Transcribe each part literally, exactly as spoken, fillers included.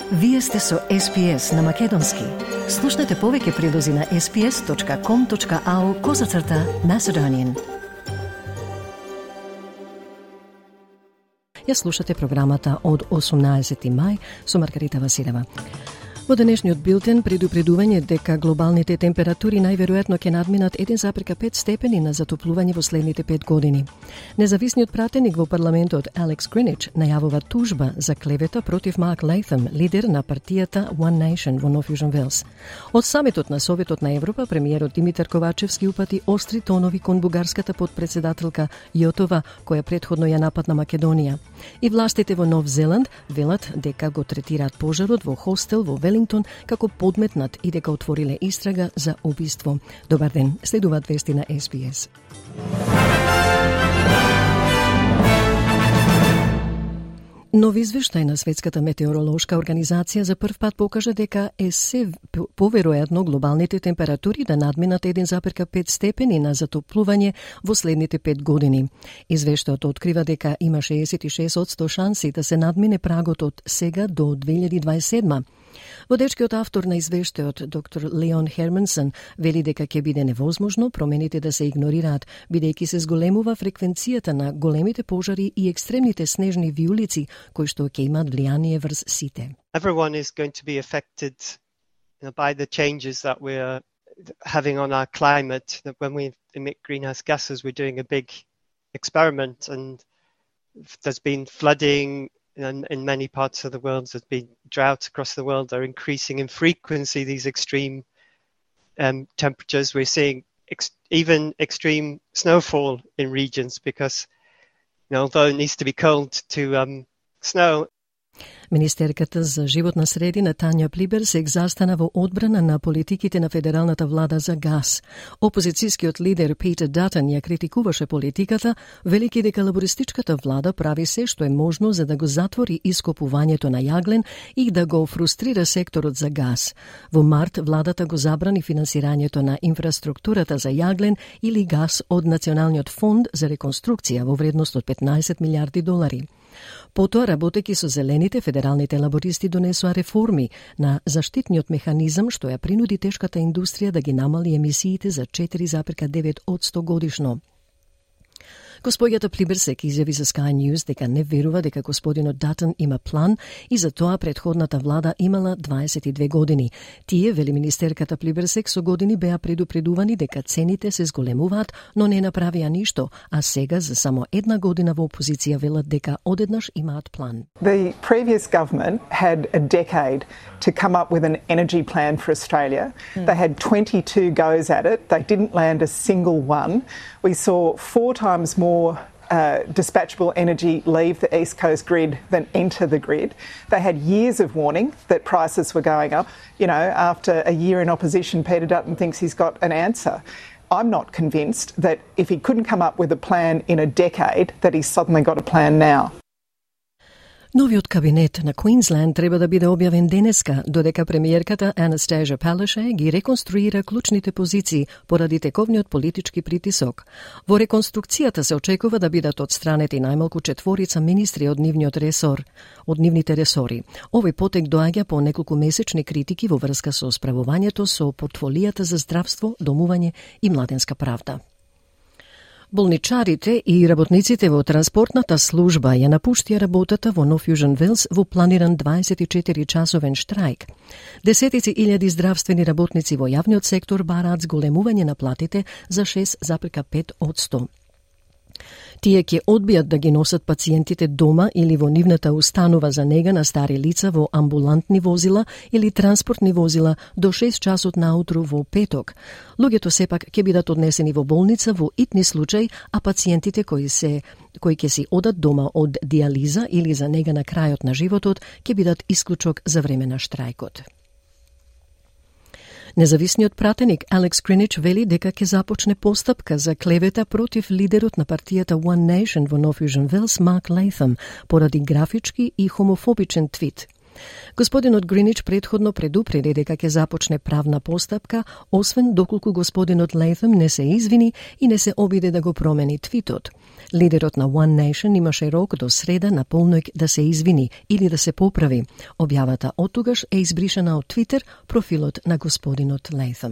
Вие сте со Ес Би Ес на Македонски. Слушнете повеќе прилози на ес би ес точка ком точка ау козацрта Macedonian. Ја слушате програмата од осумнаесети мај со Маргарита Василева. Во денешниот билтен предупредување дека глобалните температури најверојатно ќе надминат еден запирка пет степени на затоплување во следните пет години. Независниот пратеник во парламентот Алекс Гринич најавува тужба за клевета против Марк Лейтъм, лидер на партијата One Nation во Нов Јужен Велс. Од самитот на Советот на Европа, премиерот Димитар Ковачевски упати остри тонови кон бугарската подпредседателка Јотова, која претходно ја нападна Македонија. И властите во Нов Зеланд велат дека го третираат пожарот во хостел во Велингтон како подметнат и дека отвориле истрага за убиство. Добар ден, следуваат вести на Ес Би Ес. Нов извештај на Светската метеоролошка организација за прв пат покажа дека е се поверојатно глобалните температури да надминат еден запирка пет степени на затоплување во следните пет години. Извештајот открива дека има шеесет и шест одсто шанси да се надмине прагот од сега до две илјади дваесет и седма. Водечкиот автор на извештајот, доктор Леон Хермансон, вели дека ќе биде невозможно промените да се игнорираат, бидејќи се зголемува фреквенцијата на големите пожари и екстремните снежни виулици, кои што ќе имаат влијание врз сите. Everyone is going to be affected, you know, by the changes that we're having on our climate. That when we emit greenhouse gases, we're doing a big experiment, and there's been flooding in, in many parts of the world. There's been droughts across the world. They're increasing in frequency, these extreme um, temperatures. We're seeing ex- even extreme snowfall in regions because, you know, although it needs to be cold to um, snow. Министерката за животна средина Тања Плибер се застана во одбрана на политиките на федералната влада за газ. Опозицијскиот лидер Питер Датън ја критикуваше политиката, велики дека лабористичката влада прави се што е можно за да го затвори ископувањето на јаглен и да го фрустрира секторот за газ. Во март владата го забрани финансирањето на инфраструктурата за јаглен или газ од Националниот фонд за реконструкција во вредност од петнаесет милиарди долари. Потоа, работејќи со зелените, федералните лабористи донесоа реформи на заштитниот механизам што ја принуди тешката индустрија да ги намали емисиите за четири запирка девет одсто годишно. Госпоѓата Плиберсек изјави за Sky News дека не верува дека господинот Датън има план и за тоа претходната влада имала дваесет и две години. Тие, вели министерката Плиберсек, со години беа предупредувани дека цените се зголемуваат, но не направија ништо, а сега за само една година во опозиција велат дека одеднаш имаат план. The previous government had a decade to come up with an energy plan for Australia. Mm. They had twenty-two goes at it. They didn't land a single one. We saw four times more uh, dispatchable energy leave the East Coast grid than enter the grid. They had years of warning that prices were going up. You know, after a year in opposition, Peter Dutton thinks he's got an answer. I'm not convinced that if he couldn't come up with a plan in a decade, that he's suddenly got a plan now. Новиот кабинет на Квинсленд треба да биде објавен денеска, додека премиерката Анастасија Палаше ги реконструира клучните позиции поради тековниот политички притисок. Во реконструкцијата се очекува да бидат одстранети најмалку четворица министри од нивниот ресор, од нивните ресори. Овој потек доаѓа по неколку месечни критики во врска со справувањето со портфолијата за здравство, домување и младенска правда. Болничарите и работниците во транспортната служба ја напуштија работата во Нов Јужен Велс во планиран дваесет и четири часовен штрајк. Десетици илјади здравствени работници во јавниот сектор бараат зголемување на платите за шест запирка пет одсто. Тие ќе одбијат да ги носат пациентите дома или во нивната установа за нега на стари лица во амбулантни возила или транспортни возила до шест часот наутру во петок. Луѓето сепак ќе бидат однесени во болница во итни случај, а пациентите кои се кои ќе си одат дома од диализа или за нега на крајот на животот ќе бидат исклучок за време на штрајкот. Независниот пратеник Алекс Гринич вели дека ќе започне постапка за клевета против лидерот на партијата One Nation во Нов Јужен Велс Марк Лейтъм поради графички и хомофобичен твит. Господинот Гринич претходно предупреди дека ќе започне правна постапка, освен доколку господинот Лейтъм не се извини и не се обиде да го промени твитот. Лидерот на One Nation имаше рок до среда на полноќ да се извини или да се поправи. Објавата оттогаш е избришана од Твитер, профилот на господинот Лейтъм.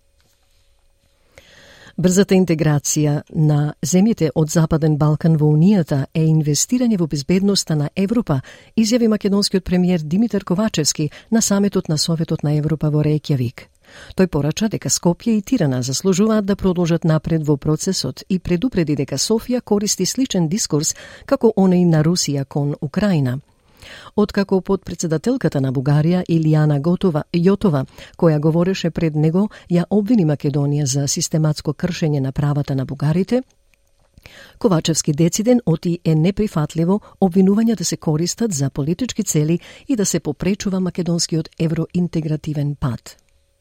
Брзата интеграција на земјите од Западен Балкан во Унијата е инвестирање во безбедноста на Европа, изјави македонскиот премиер Димитар Ковачевски на самитот на Советот на Европа во Рејкјавик. Тој порача дека Скопје и Тирана заслужуваат да продолжат напред во процесот и предупреди дека Софија користи сличен дискурс како оној на Русија кон Украина. Откако подпредседателката на Бугарија Илијана Готова, Јотова, која говореше пред него, ја обвини Македонија за систематско кршење на правата на бугарите, Ковачевски дециден оти е неприфатливо обвинувања да се користат за политички цели и да се попречува македонскиот евроинтегративен пат.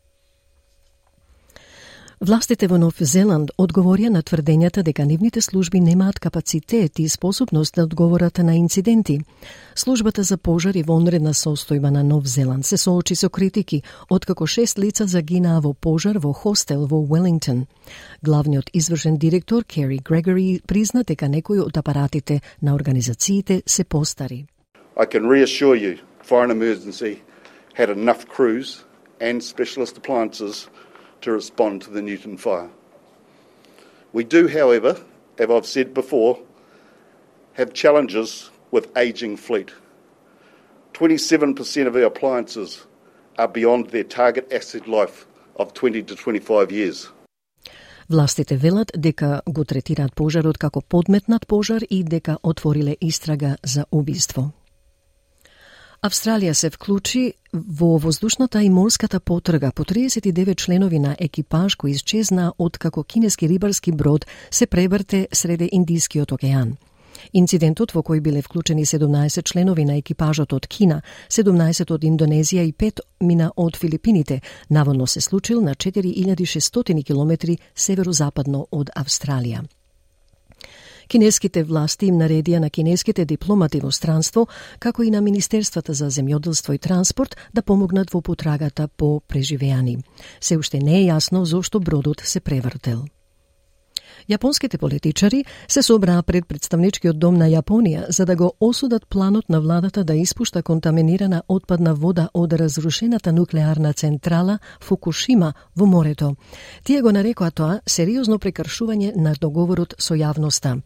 Властите во Нов Зеланд одговорија на тврдењата дека нивните служби немаат капацитет и способност да одговорат на инциденти. Службата за пожари во онредна состојба на Нов Зеланд се соочи со критики, откако шест лица загинаа во пожар во хостел во Уелингтон. Главниот извршен директор Кери Грегори призна дека некои од апаратите на организациите се постари. I can reassure you, Foreign Emergency had enough crews and specialist appliances to respond to the Newton fire. We do, however, as I've said before, have challenges with ageing fleet. twenty-seven percent of our appliances are beyond their target asset life of twenty to twenty-five years. Властите велат дека го третираат пожарот како подметнат пожар и дека отвориле истрага за убиство. Австралија се вклучи во воздушната и морската потрага по триесет и девет членови на екипаж кој исчезна откако кинески рибарски брод се преврте среде Индискиот океан. Инцидентот во кој биле вклучени седумнаесет членови на екипажот од Кина, седумнаесет од Индонезија и пет мина од Филипините, наводно се случил на четири илјади и шестстотини километри северозападно од Австралија. Кинеските власти им наредија на кинеските дипломати во странство, како и на Министерствата за земјоделство и транспорт, да помогнат во потрагата по преживеани. Се уште не е јасно зошто бродот се превртел. Јапонските политичари се собраа пред представничкиот дом на Јапонија за да го осудат планот на владата да испушта контаминирана отпадна вода од разрушената нуклеарна централа Фукушима во морето. Тие го нарекоа тоа сериозно прекршување на договорот со јавноста.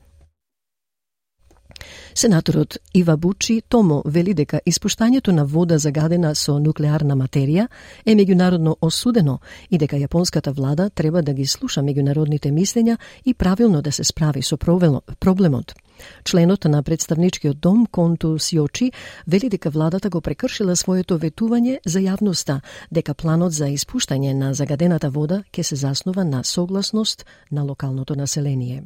Сенаторот Ивабучи Томо вели дека испуштањето на вода загадена со нуклеарна материја е меѓународно осудено и дека јапонската влада треба да ги слуша меѓународните мислења и правилно да се справи со проблемот. Членот на представничкиот дом Конту Сиочи вели дека владата го прекршила своето ветување за јавноста, дека планот за испуштање на загадената вода ќе се заснова на согласност на локалното население.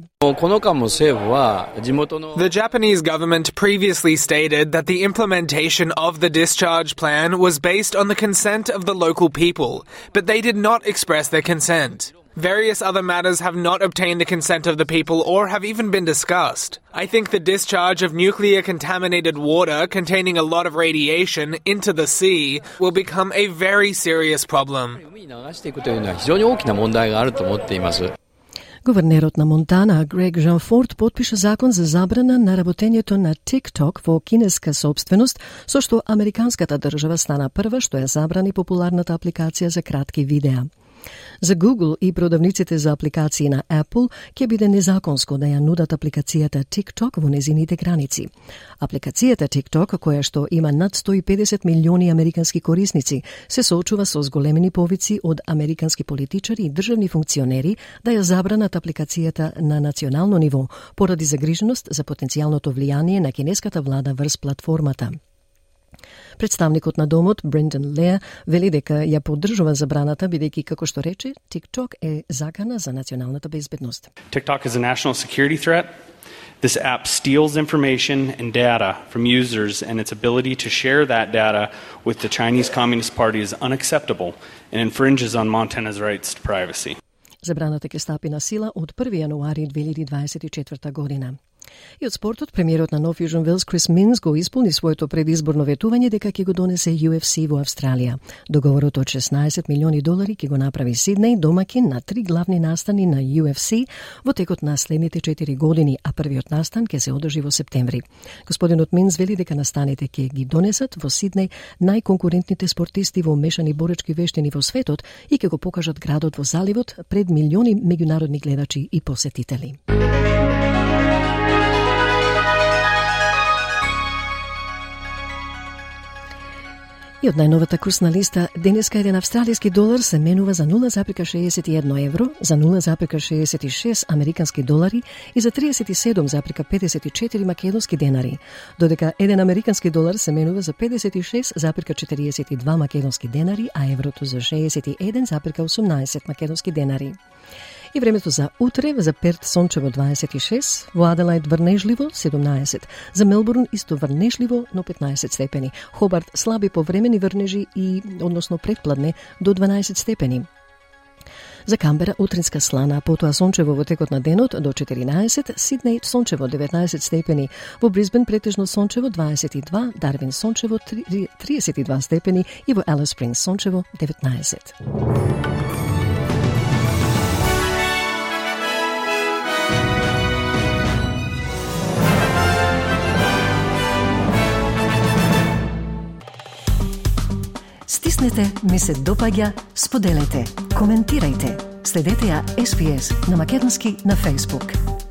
The Japanese government previously stated that the implementation of the discharge plan was based on the consent of the local people, but they did not express their consent. Various other matters have not obtained the consent of the people or have even been discussed. I think the discharge of nuclear contaminated water containing a lot of radiation into the sea will become a very serious problem. Гувернерот на Монтана, Грег Жанфорд, потпиша закон за забрана на работењето на TikTok во кинеска собственост, со што американската држава стана прва што ја забрани популарната апликација за кратки видеа. За Google и продавниците за апликации на Apple ќе биде незаконско да ја нудат апликацијата TikTok во незините граници. Апликацијата TikTok, која што има над сто и педесет милиони американски корисници, се соочува со зголемени повици од американски политичари и државни функционери да ја забранат апликацијата на национално ниво, поради загриженост за потенцијалното влијание на кинеската влада врз платформата. Представникот на домот, Брендан Леа, вели дека ја поддржува забраната, бидејќи, како што рече, TikTok е закана за националната безбедност. TikTok is a national security threat. This app steals information and data from users, and its ability to share that data with the Chinese Communist Party is unacceptable and infringes on Montana's rights to privacy. Забраната ќе стапи на сила од први јануари две илјади дваесет и четврта година. И од спортот, премиерот на Нов Южен Велс Крис Минс го исполни своето предизборно ветување дека ќе го донесе Ю Еф Си во Австралија. Договорот од шеснаесет милиони долари ќе го направи Сиднеј домаќин на три главни настани на Ю Еф Си во текот на следните четири години, а првиот настан ќе се одржи во септември. Господинот Минс вели дека настаните ќе ги донесат во Сиднеј најконкурентните спортисти во мешани боречки вештини во светот и ќе го покажат градот во заливот пред милиони меѓународни гледачи и посетители. И од најновата курсна листа, денеска еден австралиски долар се менува за нула запирка шеесет и едно евро, за нула запирка шеесет и шест американски долари и за тридесет и седум запирка педесет и четири македонски денари, додека еден американски долар се менува за педесет и шест запирка четириесет и два македонски денари, а еврото за шеесет и еден запирка осумнаесет македонски денари. И времето за утре, за Перт сончево дваесет и шест, во Аделаид врнежливо седумнаесет, за Мелбурн исто врнежливо, но петнаесет степени, Хобарт слаби повремени врнежи и, односно предпладне, до дванаесет степени. За Камбера утринска слана, потоа сончево во текот на денот до четиринаесет, Сиднеј сончево деветнаесет степени, во Брисбен претежно сончево дваесет и два, Дарвин сончево триесет и два степени и во Алис Спрингс сончево деветнаесет. Стиснете, ми се допаѓа, споделете, коментирајте. Следете ја Ес Би Ес на македонски на Facebook.